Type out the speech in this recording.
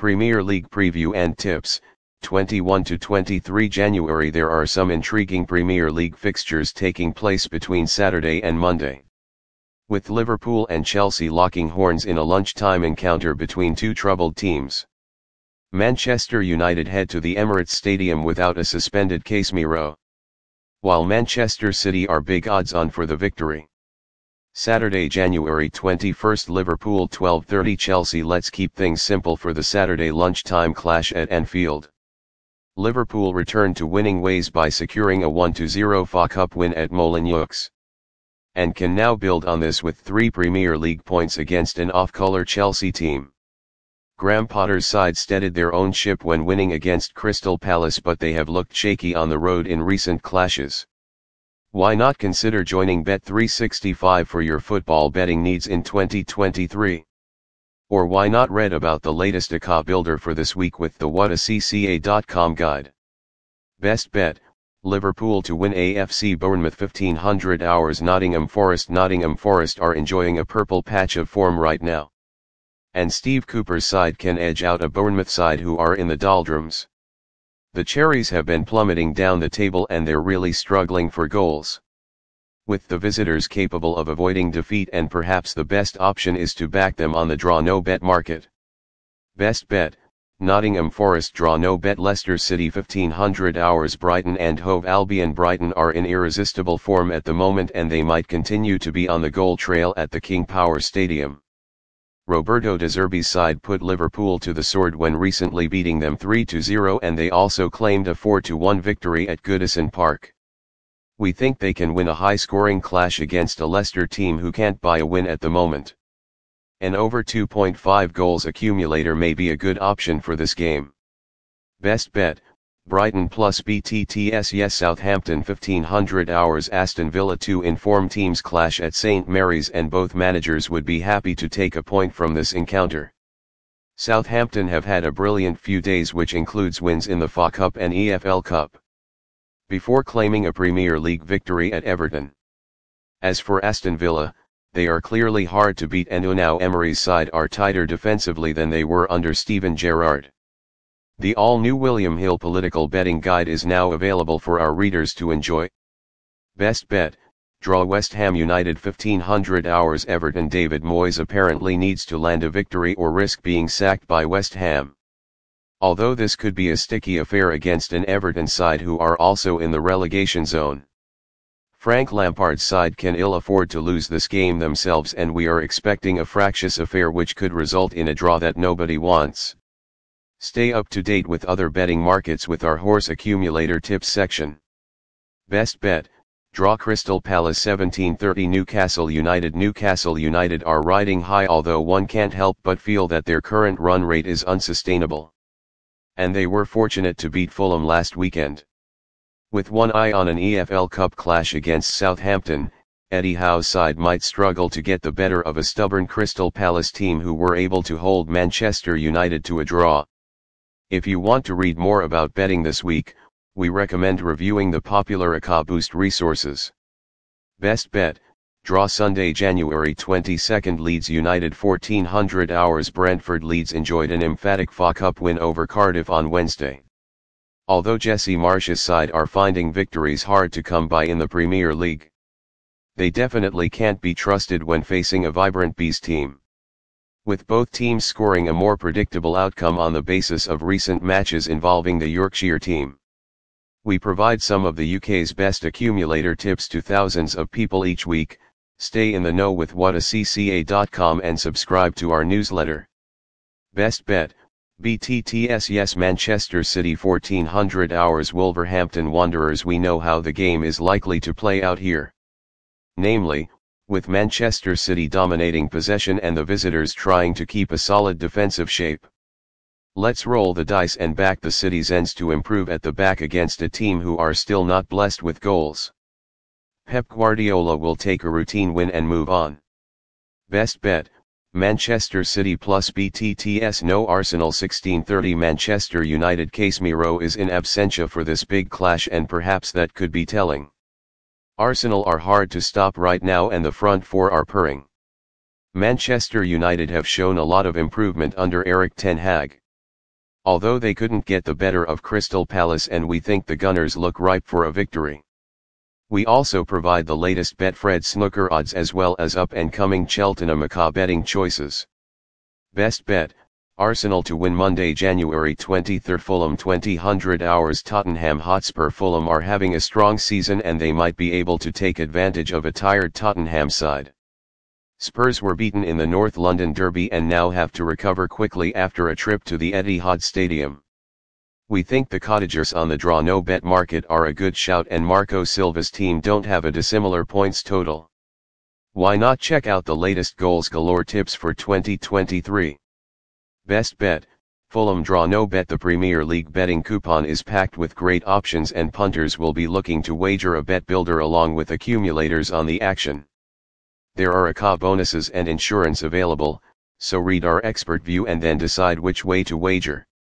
Premier League preview and tips. 21 to 23 January. There are some intriguing Premier League fixtures taking place between Saturday and Monday, with Liverpool and Chelsea locking horns in a lunchtime encounter between two troubled teams. Manchester United head to the Emirates Stadium without a suspended Casemiro, while Manchester City are big odds on for the victory. Saturday, January 21st, Liverpool 12:30 Chelsea. Let's keep things simple for the Saturday lunchtime clash at Anfield. Liverpool returned to winning ways by securing a 1-0 FA Cup win at Molineux, and can now build on this with 3 Premier League points against an off-colour Chelsea team. Graham Potter's side steadied their own ship when winning against Crystal Palace, but they have looked shaky on the road in recent clashes. Why not consider joining Bet365 for your football betting needs in 2023? Or why not read about the latest ACA builder for this week with the whatacca.com guide? Best bet, Liverpool to win AFC Bournemouth 1500 hours. Nottingham Forest are enjoying a purple patch of form right now, and Steve Cooper's side can edge out a Bournemouth side who are in the doldrums. The Cherries have been plummeting down the table and they're really struggling for goals, with the visitors capable of avoiding defeat, and perhaps the best option is to back them on the draw no bet market. Best bet, Nottingham Forest draw no bet. Leicester City 1500 hours. Brighton and Hove Albion. Brighton are in irresistible form at the moment and they might continue to be on the goal trail at the King Power Stadium. Roberto De Zerbi's side put Liverpool to the sword when recently beating them 3-0, and they also claimed a 4-1 victory at Goodison Park. We think they can win a high-scoring clash against a Leicester team who can't buy a win at the moment. An over 2.5 goals accumulator may be a good option for this game. Best bet, Brighton plus BTTS. Yes, Southampton 1500 hours. Aston Villa. Two informed teams clash at St Mary's and both managers would be happy to take a point from this encounter. Southampton have had a brilliant few days, which includes wins in the FA Cup and EFL Cup, before claiming a Premier League victory at Everton. As for Aston Villa, they are clearly hard to beat, and Unai Emery's side are tighter defensively than they were under Steven Gerrard. The all-new William Hill political betting guide is now available for our readers to enjoy. Best bet, draw West Ham United 1500 hours. Everton. David Moyes apparently needs to land a victory or risk being sacked by West Ham, although this could be a sticky affair against an Everton side who are also in the relegation zone. Frank Lampard's side can ill afford to lose this game themselves, and we are expecting a fractious affair which could result in a draw that nobody wants. Stay up to date with other betting markets with our horse accumulator tips section. Best bet, draw Crystal Palace 17:30 Newcastle United. Newcastle United are riding high, although one can't help but feel that their current run rate is unsustainable, and they were fortunate to beat Fulham last weekend. With one eye on an EFL Cup clash against Southampton, Eddie Howe's side might struggle to get the better of a stubborn Crystal Palace team who were able to hold Manchester United to a draw. If you want to read more about betting this week, we recommend reviewing the popular ACA Boost resources. Best bet, draw Sunday, January 22nd. Leeds United 1400 hours. Brentford. Leeds enjoyed an emphatic FA Cup win over Cardiff on Wednesday. Although Jesse Marsch's side are finding victories hard to come by in the Premier League, they definitely can't be trusted when facing a vibrant Bees team, with both teams scoring a more predictable outcome on the basis of recent matches involving the Yorkshire team. We provide some of the UK's best accumulator tips to thousands of people each week. Stay in the know with whatacca.com and subscribe to our newsletter. Best bet, BTTS. Yes, Manchester City 1400 hours. Wolverhampton Wanderers. We know how the game is likely to play out here, namely, with Manchester City dominating possession and the visitors trying to keep a solid defensive shape. Let's roll the dice and back the City's ends to improve at the back against a team who are still not blessed with goals. Pep Guardiola will take a routine win and move on. Best bet, Manchester City plus BTTS. No Arsenal 16:30 Manchester United. Casemiro is in absentia for this big clash, and perhaps that could be telling. Arsenal are hard to stop right now and the front four are purring. Manchester United have shown a lot of improvement under Erik ten Hag. although they couldn't get the better of Crystal Palace and we think the Gunners look ripe for a victory. We also provide the latest Betfred snooker odds as well as up-and-coming Cheltenham Macaw betting choices. Best bet, Arsenal to win Monday, January 23, Fulham 2000 hours. Tottenham Hotspur. Fulham are having a strong season and they might be able to take advantage of a tired Tottenham side. Spurs were beaten in the North London Derby and now have to recover quickly after a trip to the Etihad Stadium. We think the Cottagers on the draw no bet market are a good shout and Marco Silva's team don't have a dissimilar points total. Why not check out the latest goals galore tips for 2023? Best bet, Fulham draw no bet. The Premier League betting coupon is packed with great options and punters will be looking to wager a bet builder along with accumulators on the action. There are ACA bonuses and insurance available, so read our expert view and then decide which way to wager.